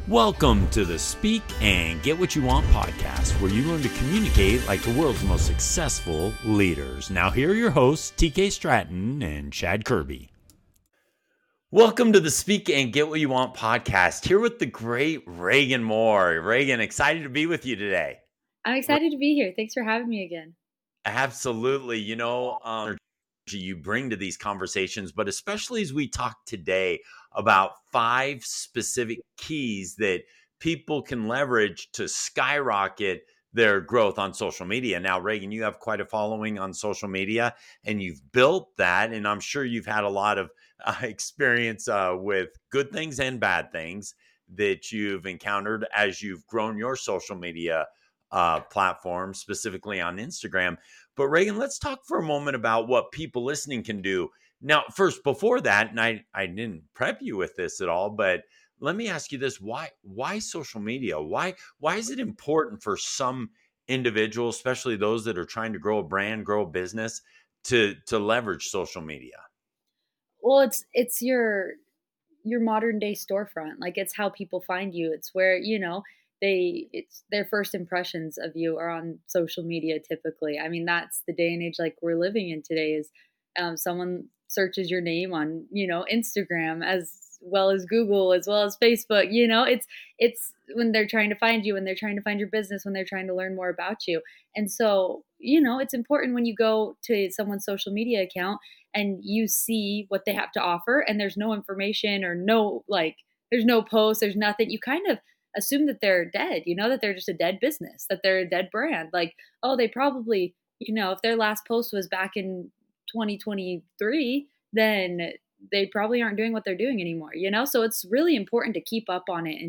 Welcome to the Speak and Get What You Want podcast, where you learn to communicate like the world's most successful leaders. Now, here are your hosts, TK Stratton and Chad Kirby. Welcome to the Speak and Get What You Want podcast, here with the great Reagan Moore. Reagan, excited to be with you today. I'm excited to be here. Thanks for having me again. Absolutely. You bring to these conversations, but especially as we talk today about 5 specific keys that people can leverage to skyrocket their growth on social media. Now, Reagan, you have quite a following on social media and you've built that. And I'm sure you've had a lot of experience with good things and bad things that you've encountered as you've grown your social media platform, specifically on Instagram. But Reagan, let's talk for a moment about what people listening can do. Now, first, before that, and I didn't prep you with this at all, but let me ask you this. Why social media? Why is it important for some individuals, especially those that are trying to grow a brand, grow a business, to leverage social media? Well, it's your modern day storefront. Like, it's how people find you. It's where, it's their first impressions of you are on social media typically. I mean, that's the day and age like we're living in today is someone searches your name on, Instagram as well as Google, as well as Facebook. It's when they're trying to find you, when they're trying to find your business, when they're trying to learn more about you. And so, it's important when you go to someone's social media account and you see what they have to offer and there's no information or there's no post, there's nothing, you kind of assume that they're dead, that they're just a dead business, that they're a dead brand. Like, oh, they probably, if their last post was back in 2023, then they probably aren't doing what they're doing anymore, So it's really important to keep up on it and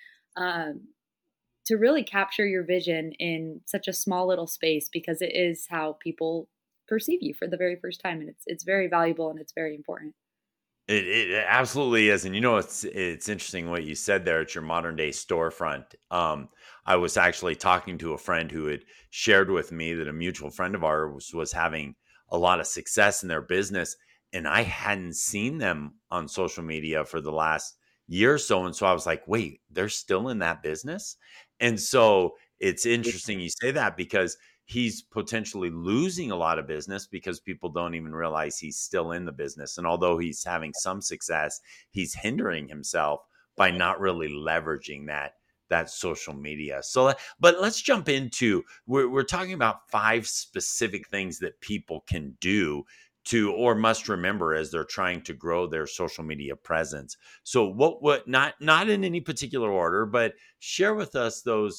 to really capture your vision in such a small little space, because it is how people perceive you for the very first time, and it's very valuable and it's very important. It absolutely is, and it's interesting what you said there. It's your modern day storefront. I was actually talking to a friend who had shared with me that a mutual friend of ours was having a lot of success in their business, and I hadn't seen them on social media for the last year or so. And so I was like, "Wait, they're still in that business?" And so it's interesting you say that, because he's potentially losing a lot of business because people don't even realize he's still in the business. And although he's having some success, he's hindering himself by not really leveraging that social media. So, but let's jump into, we're talking about 5 specific things that people can do to, or must remember as they're trying to grow their social media presence. So what not in any particular order, but share with us those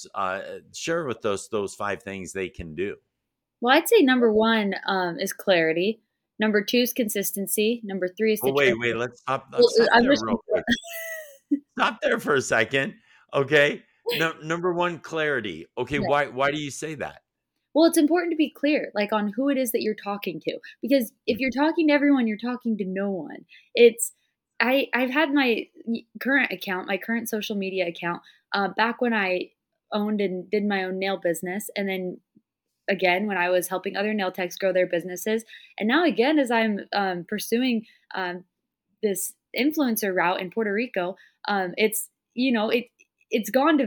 5 things they can do. Well, I'd say number one is clarity. Number two is consistency. Number three is Oh, the wait, let's stop Well, I'm there just real quick. Stop there for a second. Okay. No, number one, clarity. Okay, why do you say that? Well, it's important to be clear, like, on who it is that you're talking to, because if you're talking to everyone, you're talking to no one. It's I've had my current account, my current social media account, back when I owned and did my own nail business, and then again when I was helping other nail techs grow their businesses, and now again as I'm pursuing this influencer route in Puerto Rico. It's it's gone to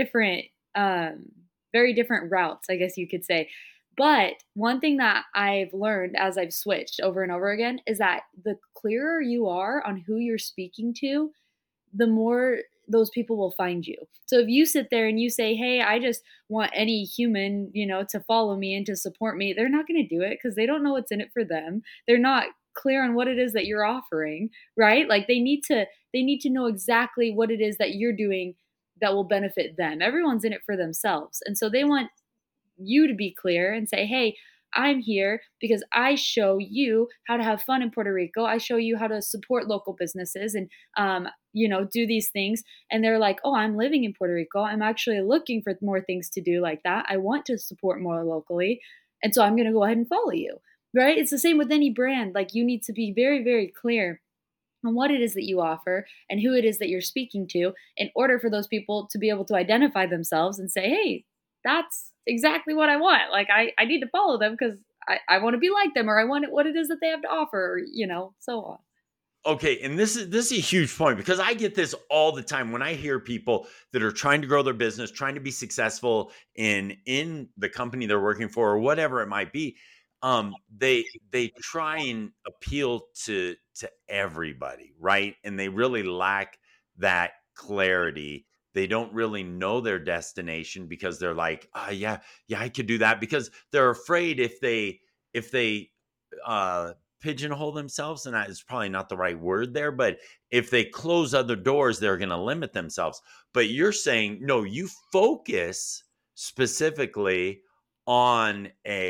very different routes, I guess you could say. But one thing that I've learned as I've switched over and over again is that the clearer you are on who you're speaking to, the more those people will find you. So if you sit there and you say, "Hey, I just want any human, to follow me and to support me," they're not going to do it because they don't know what's in it for them. They're not clear on what it is that you're offering, right? Like, they need to know exactly what it is that you're doing that will benefit them. Everyone's in it for themselves. And so they want you to be clear and say, "Hey, I'm here because I show you how to have fun in Puerto Rico. I show you how to support local businesses and, do these things." And they're like, "Oh, I'm living in Puerto Rico. I'm actually looking for more things to do like that. I want to support more locally. And so I'm going to go ahead and follow you." Right? It's the same with any brand. Like, you need to be very, very clear on what it is that you offer and who it is that you're speaking to in order for those people to be able to identify themselves and say, "Hey, that's exactly what I want. Like, I need to follow them because I want to be like them, or I want what it is that they have to offer," or, so on. Okay, and this is a huge point because I get this all the time when I hear people that are trying to grow their business, trying to be successful in the company they're working for or whatever it might be. They try and appeal to everybody, right? And they really lack that clarity. They don't really know their destination because they're like, yeah, yeah, I could do that because they're afraid if they uh pigeonhole themselves, and that is probably not the right word there, but if they close other doors, they're going to limit themselves. But you're saying, no, you focus specifically on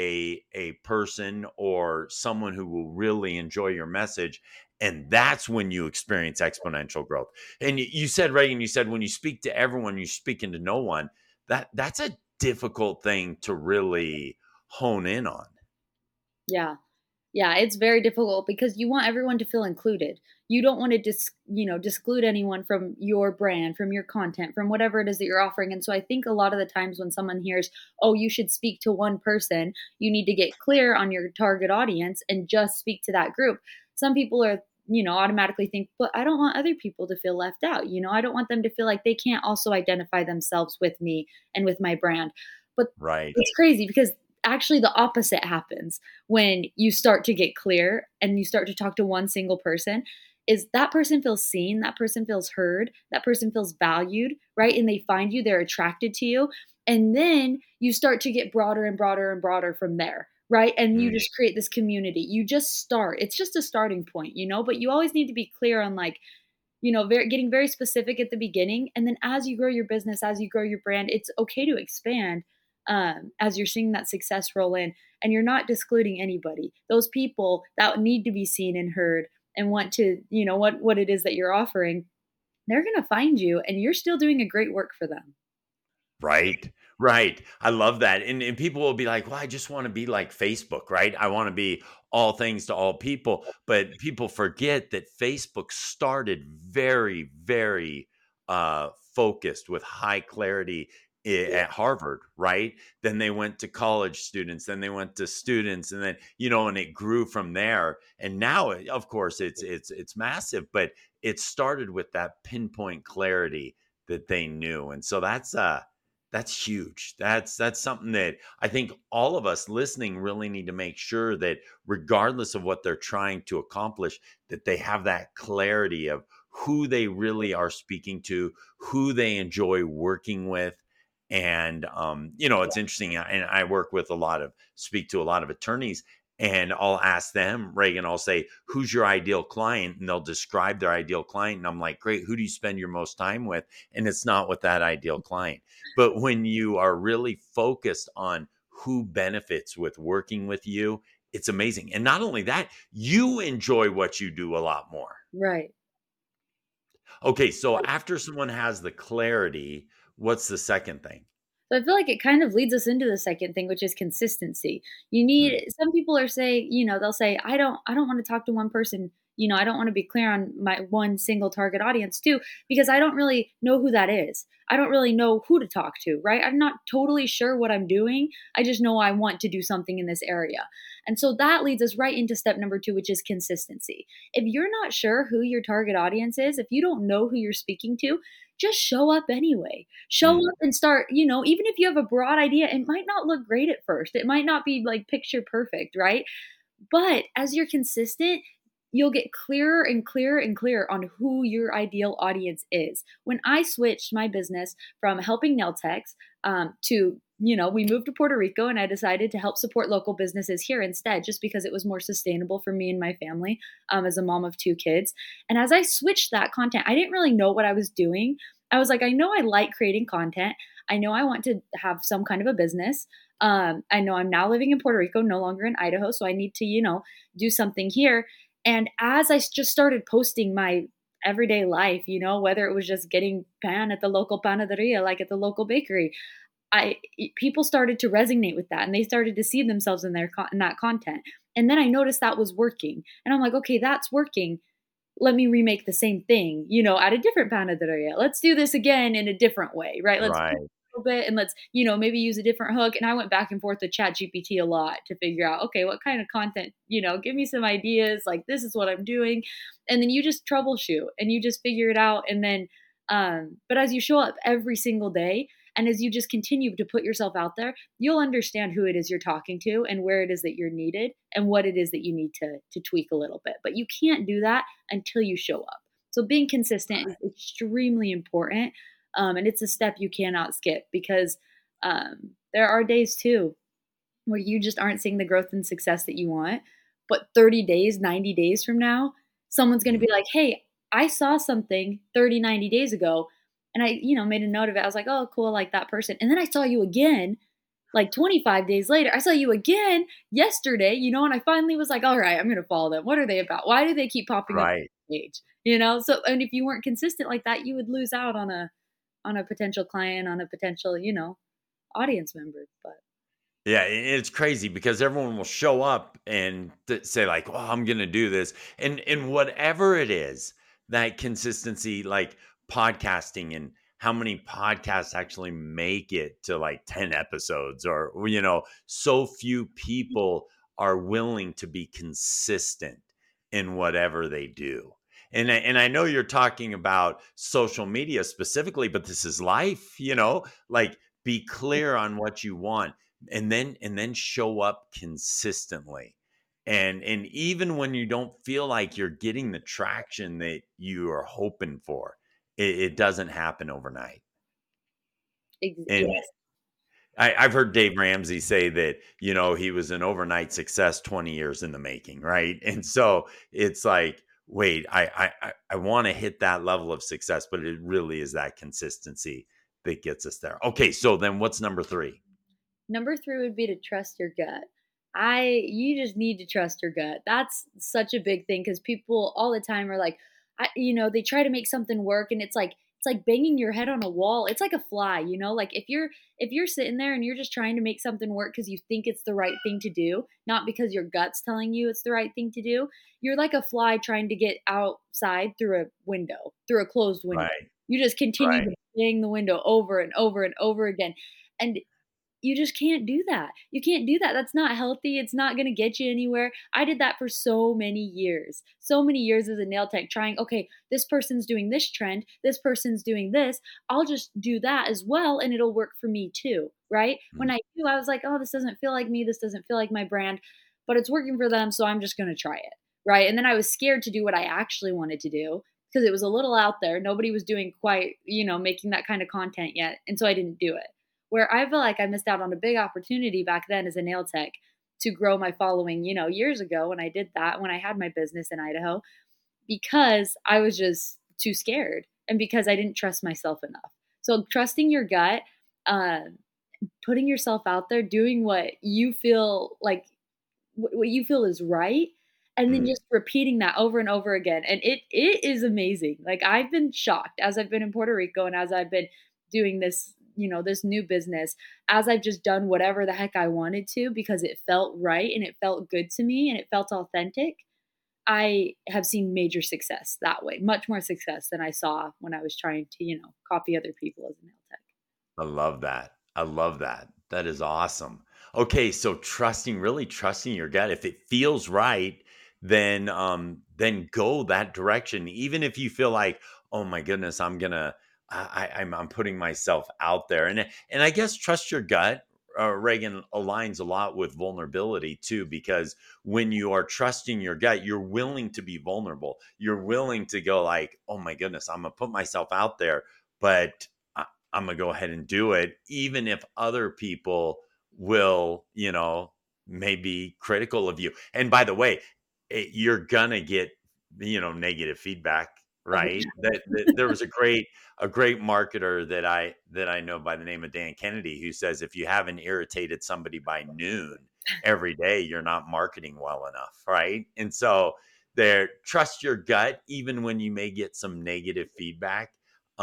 a person or someone who will really enjoy your message, and that's when you experience exponential growth. And you said, Reagan, you said when you speak to everyone, you're speaking to no one. That's a difficult thing to really hone in on. Yeah. Yeah, it's very difficult because you want everyone to feel included. You don't want to disclude anyone from your brand, from your content, from whatever it is that you're offering. And so I think a lot of the times when someone hears, "Oh, you should speak to one person," you need to get clear on your target audience and just speak to that group. Some people are, automatically think, "But I don't want other people to feel left out. I don't want them to feel like they can't also identify themselves with me and with my brand." But Right. it's crazy because actually the opposite happens when you start to get clear and you start to talk to one single person. Is that person feels seen, that person feels heard, that person feels valued, right? And they find you, they're attracted to you, and then you start to get broader and broader and broader from there, right? And you Mm. just create this community. You just start, it's just a starting point, but you always need to be clear on, like, getting very specific at the beginning. And then as you grow your business, as you grow your brand, it's okay to expand, as you're seeing that success roll in, and you're not discluding anybody. Those people that need to be seen and heard and want to, what it is that you're offering, they're going to find you, and you're still doing a great work for them. Right. Right. I love that. And people will be like, well, I just want to be like Facebook, right? I want to be all things to all people. But people forget that Facebook started very, very focused with high clarity at Harvard, right? Then they went to college students, then they went to students, and then, and it grew from there. And now, of course, it's massive, but it started with that pinpoint clarity that they knew. And so that's huge. That's something that I think all of us listening really need to make sure that regardless of what they're trying to accomplish, that they have that clarity of who they really are speaking to, who they enjoy working with. And it's interesting. And I work with speak to a lot of attorneys, and I'll ask them, Reagan, I'll say, who's your ideal client? And they'll describe their ideal client. And I'm like, great, who do you spend your most time with? And it's not with that ideal client. But when you are really focused on who benefits with working with you, it's amazing. And not only that, you enjoy what you do a lot more. Right. Okay, so after someone has the clarity, what's the second thing? So I feel like it kind of leads us into the second thing, which is consistency. Hmm. Some people are say, they'll say, I don't want to talk to one person. I don't want to be clear on my one single target audience too, because I don't really know who that is. I don't really know who to talk to, right? I'm not totally sure what I'm doing. I just know I want to do something in this area. And so that leads us right into step number 2, which is consistency. If you're not sure who your target audience is, if you don't know who you're speaking to, just show up anyway. Show Mm. up and start, even if you have a broad idea, it might not look great at first. It might not be like picture perfect, right? But as you're consistent, you'll get clearer and clearer and clearer on who your ideal audience is. When I switched my business from helping nail techs, to, we moved to Puerto Rico, and I decided to help support local businesses here instead, just because it was more sustainable for me and my family, as a mom of 2 kids. And as I switched that content, I didn't really know what I was doing. I was like, I know I like creating content. I know I want to have some kind of a business. I know I'm now living in Puerto Rico, no longer in Idaho. So I need to, do something here. And as I just started posting my everyday life, whether it was just getting pan at the local panaderia, like at the local bakery, people started to resonate with that, and they started to see themselves in that content. And then I noticed that was working, and I'm like, okay, that's working. Let me remake the same thing, at a different panaderia. Let's do this again in a different way, right? Let's Right. little bit and let's, maybe use a different hook. And I went back and forth with ChatGPT a lot to figure out, okay, what kind of content, give me some ideas. Like, this is what I'm doing. And then you just troubleshoot and you just figure it out. And then, but as you show up every single day, and as you just continue to put yourself out there, you'll understand who it is you're talking to and where it is that you're needed and what it is that you need to tweak a little bit. But you can't do that until you show up. So being consistent is extremely important. And it's a step you cannot skip because there are days too where you just aren't seeing the growth and success that you want. But 30 days, 90 days from now, someone's going to be like, hey, I saw something 30, 90 days ago. And I, made a note of it. I was like, oh, cool, like that person. And then I saw you again, like 25 days later. I saw you again yesterday, and I finally was like, all right, I'm going to follow them. What are they about? Why do they keep popping up on Right. the page? So, and if you weren't consistent like that, you would lose out on a potential client, on a potential, audience member. But Yeah, it's crazy because everyone will show up and say like, "Oh, I'm going to do this," and whatever it is, that consistency, like podcasting, and how many podcasts actually make it to like 10 episodes, or so few people are willing to be consistent in whatever they do. And I know you're talking about social media specifically, but this is life. Like, be clear on what you want, and then show up consistently, and even when you don't feel like you're getting the traction that you are hoping for, it doesn't happen overnight. And yes, I've heard Dave Ramsey say that he was an overnight success 20 years in the making, right? And so it's like, wait, I want to hit that level of success, but it really is that consistency that gets us there. Okay, so then what's number three? number 3 would be to trust your gut. You just need to trust your gut. That's such a big thing because people all the time are like, they try to make something work, and it's like banging your head on a wall. It's like a fly, Like if you're sitting there and you're just trying to make something work because you think it's the right thing to do, not because your gut's telling you it's the right thing to do, you're like a fly trying to get outside through a window, through a closed window. Right, You just continue right. to bang the window over and over and over again. And you just can't do that. You can't do that. That's not healthy. It's not going to get you anywhere. I did that for so many years. So many years as a nail tech trying, okay, this person's doing this trend, this person's doing this. I'll just do that as well and it'll work for me too, right? When Mm. I was like, oh, this doesn't feel like me. This doesn't feel like my brand, but it's working for them, so I'm just going to try it, right? And then I was scared to do what I actually wanted to do because it was a little out there. Nobody was doing quite, making that kind of content yet, and so I didn't do it, where I feel like I missed out on a big opportunity back then as a nail tech to grow my following, years ago when I did that, when I had my business in Idaho, because I was just too scared and because I didn't trust myself enough. So trusting your gut, uh, putting yourself out there, doing what you feel like, what you feel is right, and then Mm. just repeating that over and over again. And it is amazing. Like, I've been shocked as I've been in Puerto Rico and as I've been doing this, this new business, as I've just done whatever the heck I wanted to because it felt right and it felt good to me and it felt authentic. I have seen major success that way, much more success than I saw when I was trying to, copy other people as a nail tech. I love that. I love that. That is awesome. Okay, so really trusting your gut. If it feels right, then go that direction. Even if you feel like, oh my goodness, I'm putting myself out there. And I guess trust your gut, Reagan, aligns a lot with vulnerability too, because when you are trusting your gut, you're willing to be vulnerable. You're willing to go like, oh my goodness, I'm gonna put myself out there, but I'm gonna go ahead and do it, even if other people will, maybe critical of you. And by the way, you're gonna get, negative feedback, Oh, right? That there was a great marketer that I know by the name of Dan Kennedy, who says if you haven't irritated somebody by noon every day, you're not marketing well enough, right? And so there, trust your gut, even when you may get some negative feedback.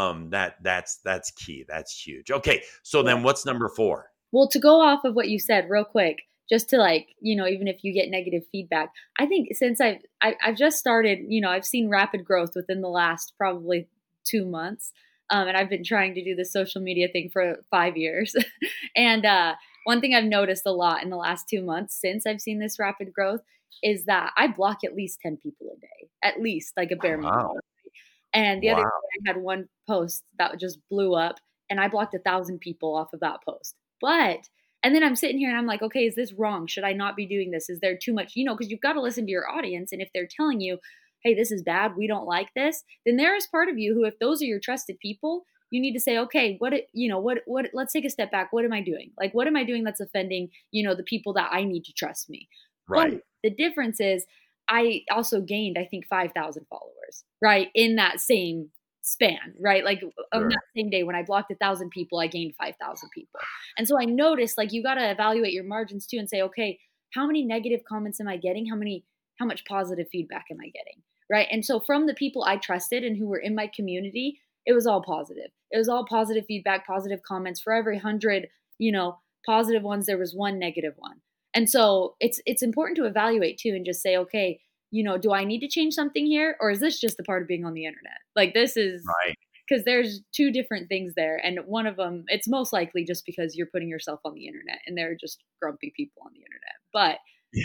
That's key. That's huge. Okay, so yeah. then what's number four? Well, to go off of what you said real quick, just to like, even if you get negative feedback, I think since I've just started, I've seen rapid growth within the last probably 2 months. And I've been trying to do the social media thing for 5 years. And one thing I've noticed a lot in the last 2 months since I've seen this rapid growth is that I block at least 10 people a day, at least like a bare minimum. Wow. And the other Wow. day I had one post that just blew up, and I blocked 1,000 people off of that post. But and then I'm sitting here and I'm like, okay, is this wrong? Should I not be doing this? Is there too much? Because you've got to listen to your audience, and if they're telling you, hey, this is bad, we don't like this, then there is part of you who, if those are your trusted people, you need to say, okay, what, let's take a step back. What am I doing? Like, what am I doing that's offending, the people that I need to trust me? But Right. the difference is I also gained, I think, 5,000 followers, right? In that same span, right? Like on Sure. that same day when I blocked 1,000 people, I gained 5,000 people. And so I noticed, like, you got to evaluate your margins too and say, okay, how many negative comments am I getting? How much positive feedback am I getting? Right. And so from the people I trusted and who were in my community, it was all positive. It was all positive feedback, positive comments. For every 100, positive ones, there was one negative one. And so it's important to evaluate too and just say, okay, do I need to change something here, or is this just a part of being on the internet? Like, this is Right. because there's two different things there, and one of them, it's most likely just because you're putting yourself on the internet, and they're just grumpy people on the internet. But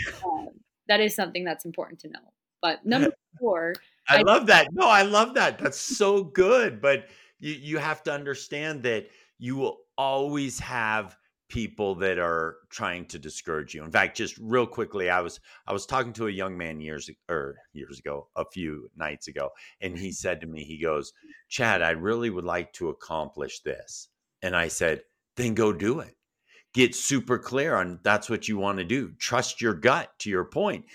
that is something that's important to know. But number 4, I I love that. No, I love that. That's so good. But you have to understand that you will always have people that are trying to discourage you. In fact, just real quickly, I was talking to a young man years ago, a few nights ago, and he said to me, he goes, "Chad, I really would like to accomplish this." And I said, "Then go do it. Get super clear on that's what you want to do. Trust your gut, to your point."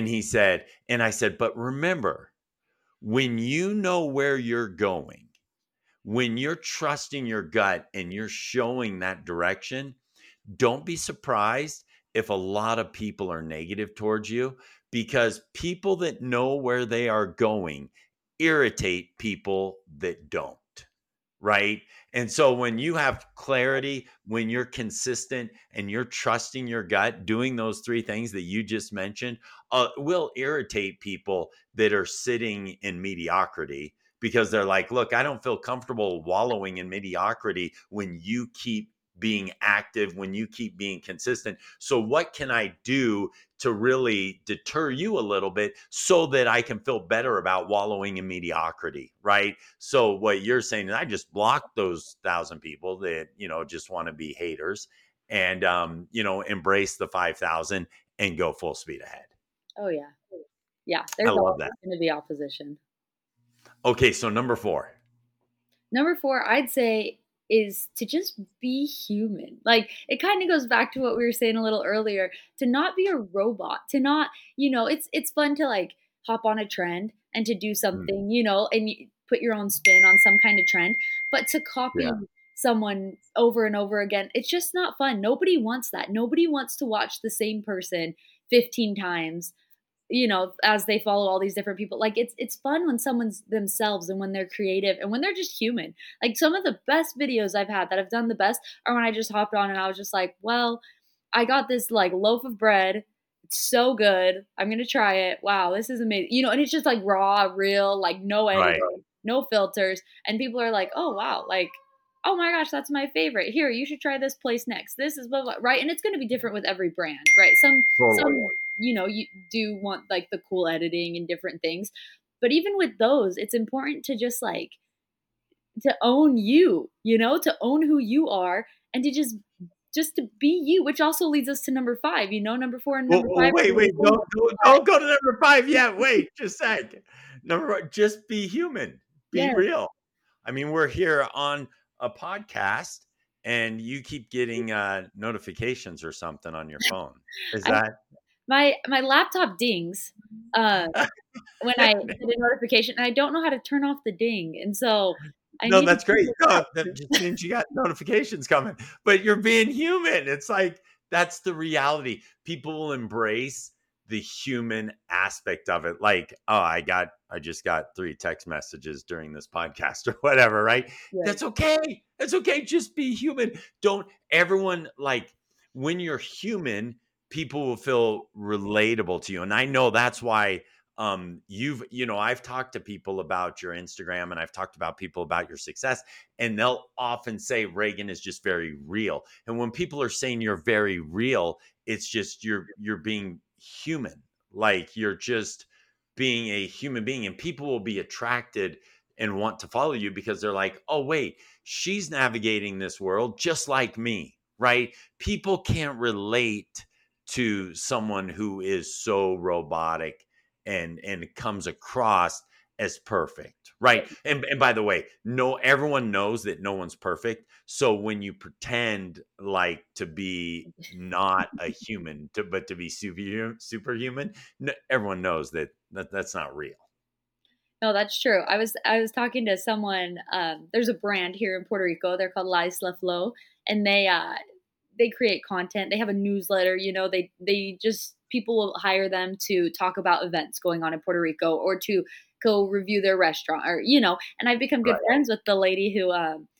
And I said, "But remember, when you know where you're going, when you're trusting your gut and you're showing that direction, don't be surprised if a lot of people are negative towards you, because people that know where they are going irritate people that don't." Right. And so when you have clarity, when you're consistent and you're trusting your gut, doing those three things that you just mentioned, will irritate people that are sitting in mediocrity, because they're like, look, I don't feel comfortable wallowing in mediocrity when you keep being active, when you keep being consistent. So what can I do to really deter you a little bit so that I can feel better about wallowing in mediocrity? Right. So what you're saying is, I just block those 1,000 people that, just want to be haters, and, embrace the 5,000 and go full speed ahead. Oh yeah. Yeah, I there's love always that. going to be opposition. Okay. So number 4. Number 4, I'd say, is to just be human. Like, it kind of goes back to what we were saying a little earlier, to not be a robot, to not, it's fun to like hop on a trend and to do Mm, something, and put your own spin on some kind of trend, but to copy yeah. someone over and over again, it's just not fun. Nobody wants that. Nobody wants to watch the same person 15 times, as they follow all these different people. Like, it's fun when someone's themselves and when they're creative and when they're just human. Like, some of the best videos I've had that have done the best are when I just hopped on and I was just like, well, I got this like loaf of bread. It's so good. I'm gonna try it. Wow, this is amazing. And it's just like raw, real, like no Right. editing, no filters. And people are like, oh wow, like, oh my gosh, that's my favorite. Here, you should try this place next. This is blah blah, right? And it's gonna be different with every brand, right? Some Totally. you do want like the cool editing and different things. But even with those, it's important to just like to own you, to own who you are, and to just to be you, which also leads us to number 5. Number 4 and Well, number well, 5 are wait, really wait, similar. don't go to number 5 yet. Wait, just a sec. Number 1, just be human, be Yeah. real. I mean, we're here on a podcast, and you keep getting notifications or something on your phone. Is I that? my laptop dings, when I get a notification, and I don't know how to turn off the ding, and so I No, need to that's great. figure No, that that just means you got notifications coming, but you're being human. It's like, that's the reality. People will embrace the human aspect of it. Like, oh, I just got 3 text messages during this podcast or whatever, right? right. That's okay. That's okay. Just be human. Don't everyone like when you're human, people will feel relatable to you. And I know that's why I've talked to people about your Instagram, and I've talked about people about your success, and they'll often say Reagan is just very real. And when people are saying you're very real, it's just you're being human. Like you're just being a human being, and people will be attracted and want to follow you because they're like, oh wait, she's navigating this world just like me, right? People can't relate to someone who is so robotic and comes across as perfect, right? And by the way, no, everyone knows that no one's perfect. So when you pretend like to be not a human, but to be superhuman, no, everyone knows that's not real. No, that's true. I was talking to someone. There's a brand here in Puerto Rico. They're called La Isla Flow, and they create content. They have a newsletter. They just people will hire them to talk about events going on in Puerto Rico or to go review their restaurant or. And I've become good Right. friends with the lady who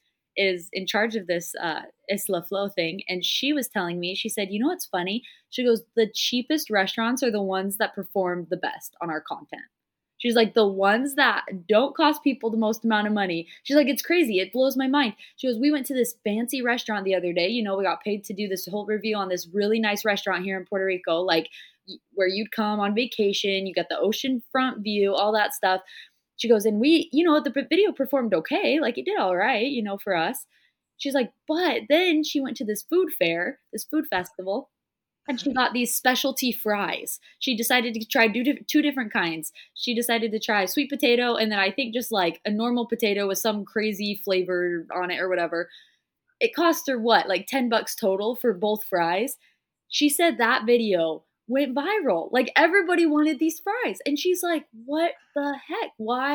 is in charge of this Isla Flow thing, and she was telling me. She said, "You know what's funny?" She goes, "The cheapest restaurants are the ones that perform the best on our content." She's like, the ones that don't cost people the most amount of money. She's like, it's crazy. It blows my mind. She goes, we went to this fancy restaurant the other day. We got paid to do this whole review on this really nice restaurant here in Puerto Rico, like where you'd come on vacation. You got the ocean front view, all that stuff. She goes, and the video performed okay. Like it did all right, for us. She's like, but then she went to this food fair, this food festival, and she got these specialty fries. She decided to try two different kinds. She decided to try sweet potato and then I think just like a normal potato with some crazy flavor on it or whatever. It cost her what, like $10 total for both fries. She said that video went viral. Like everybody wanted these fries. And she's like, what the heck?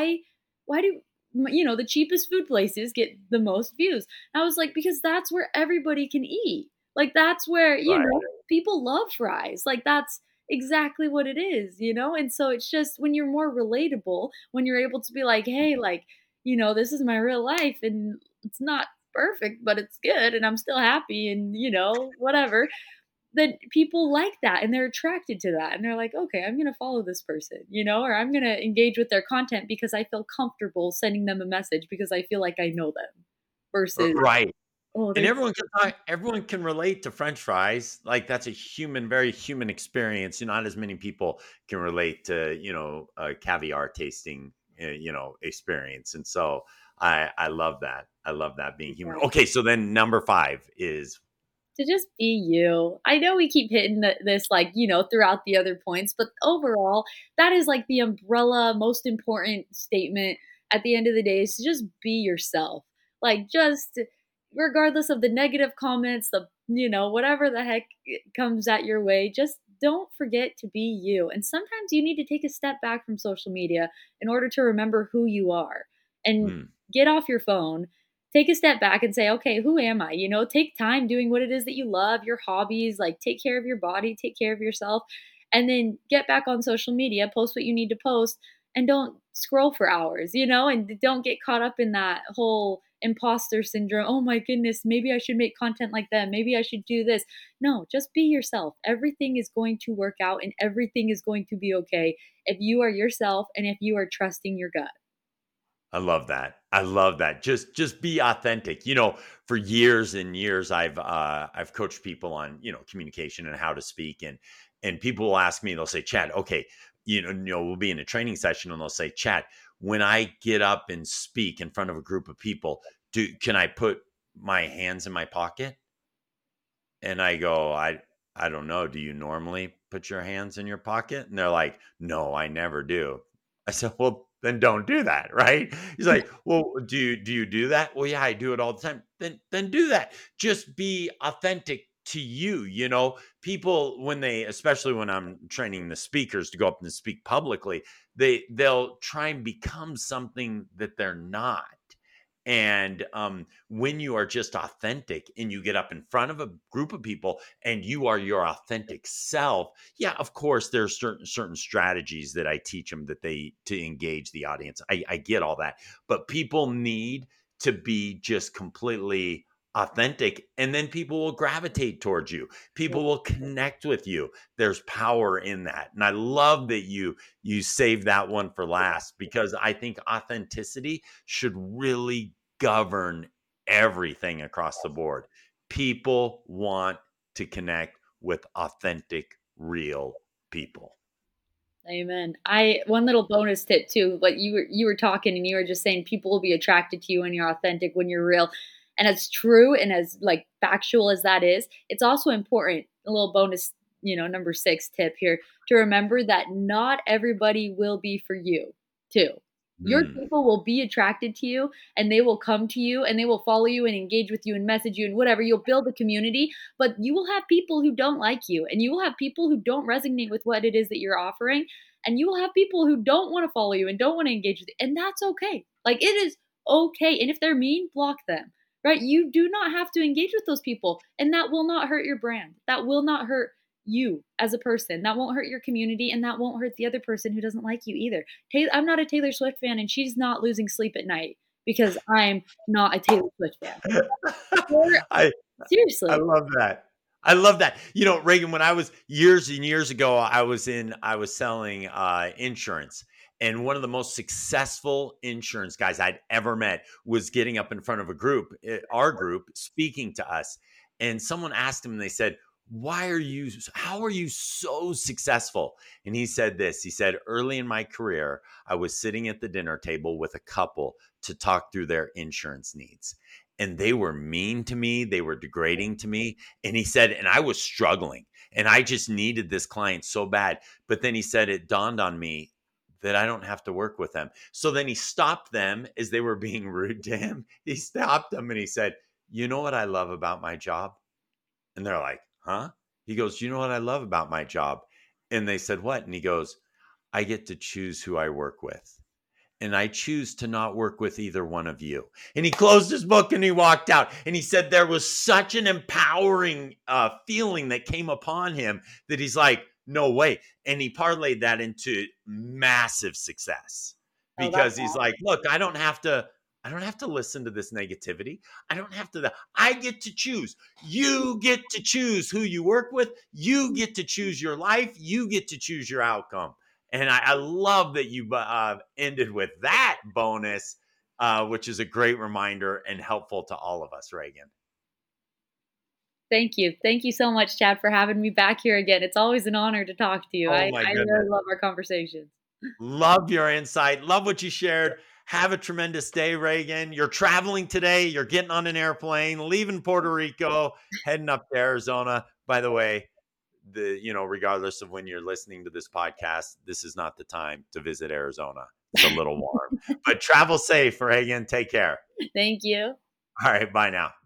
Why do the cheapest food places get the most views? And I was like, because that's where everybody can eat. Like that's where, Right. people love fries. Like that's exactly what it is. And so it's just when you're more relatable, when you're able to be like, hey, like, this is my real life and it's not perfect, but it's good and I'm still happy and, whatever. Then people like that and they're attracted to that. And they're like, okay, I'm going to follow this person, or I'm going to engage with their content because I feel comfortable sending them a message because I feel like I know them versus, Right. oh, And they're, everyone can relate to French fries. Like that's a very human experience. Not as many people can relate to, a caviar tasting, experience. And so I love that. I love that being human. Okay, so then number 5 is to just be you. I know we keep hitting this like, throughout the other points, but overall, that is like the umbrella, most important statement at the end of the day is to just be yourself. Like, just regardless of the negative comments, whatever the heck comes at your way, just don't forget to be you. And sometimes you need to take a step back from social media in order to remember who you are and mm, get off your phone, take a step back and say, okay, who am I? Take time doing what it is that you love, your hobbies, like take care of your body, take care of yourself, and then get back on social media, post what you need to post, and don't scroll for hours, and don't get caught up in that whole imposter syndrome. Oh my goodness, maybe I should make content like them. Maybe I should do this. No, just be yourself. Everything is going to work out and everything is going to be okay if you are yourself and if you are trusting your gut. I love that. I love that. Just be authentic. For years and years I've coached people on, communication and how to speak, and people will ask me, they'll say, "Chad, okay, we'll be in a training session and they'll say, "Chad, when I get up and speak in front of a group of people, can I put my hands in my pocket?" And I go, I don't know. Do you normally put your hands in your pocket? And they're like, "No, I never do." I said, "Well, then don't do that, right?" He's like, "Well, do you do that?" "Well, yeah, I do it all the time." Then do that. Just be authentic to you. People when they, especially when I'm training the speakers to go up and speak publicly, they'll try and become something that they're not. And when you are just authentic and you get up in front of a group of people and you are your authentic self, yeah, of course, there's certain strategies that I teach them to engage the audience. I get all that, but people need to be just completely authentic, and then people will gravitate towards you. People will connect with you. There's power in that. And I love that you saved that one for last, because I think authenticity should really govern everything across the board. People want to connect with authentic, real people. Amen. I one little bonus tip too, but you were talking and you were just saying people will be attracted to you when you're authentic, when you're real. And it's true and as like factual as that is, it's also important. A little bonus, number 6 tip here to remember that not everybody will be for you too. Your Mm. people will be attracted to you and they will come to you and they will follow you and engage with you and message you and whatever. You'll build a community, but you will have people who don't like you and you will have people who don't resonate with what it is that you're offering and you will have people who don't want to follow you and don't want to engage with you. And that's okay. Like it is okay. And if they're mean, block them. Right? You do not have to engage with those people. And that will not hurt your brand. That will not hurt you as a person. That won't hurt your community. And that won't hurt the other person who doesn't like you either. I'm not a Taylor Swift fan, and she's not losing sleep at night because I'm not a Taylor Swift fan. I I Seriously. love that. I love that. You know, Reagan, when I was years and years ago, I was selling insurance. And one of the most successful insurance guys I'd ever met was getting up in front of a group, our group, speaking to us. And someone asked him, and they said, how are you so successful? And he said this, he said, early in my career, I was sitting at the dinner table with a couple to talk through their insurance needs, and they were mean to me. They were degrading to me. And he said, and I was struggling and I just needed this client so bad. But then he said, it dawned on me that I don't have to work with them. So then he stopped them as they were being rude to him. He stopped them and he said, you know what I love about my job? And they're like, huh? He goes, you know what I love about my job? And they said, what? And he goes, I get to choose who I work with, and I choose to not work with either one of you. And he closed his book and he walked out. And he said there was such an empowering feeling that came upon him that he's like, no way. And he parlayed that into massive success, Oh, that's because he's like, look, I don't have to listen to this negativity. I don't have to. I get to choose. You get to choose who you work with. You get to choose your life. You get to choose your outcome. And I love that you ended with that bonus, which is a great reminder and helpful to all of us, Reagan. Thank you. Thank you so much, Chad, for having me back here again. It's always an honor to talk to you. Oh, I my really goodness. love our conversations. Love your insight. Love what you shared. Have a tremendous day, Reagan. You're traveling today. You're getting on an airplane, leaving Puerto Rico, heading up to Arizona. By the way, regardless of when you're listening to this podcast, this is not the time to visit Arizona. It's a little warm, but travel safe, Reagan. Take care. Thank you. All right. Bye now.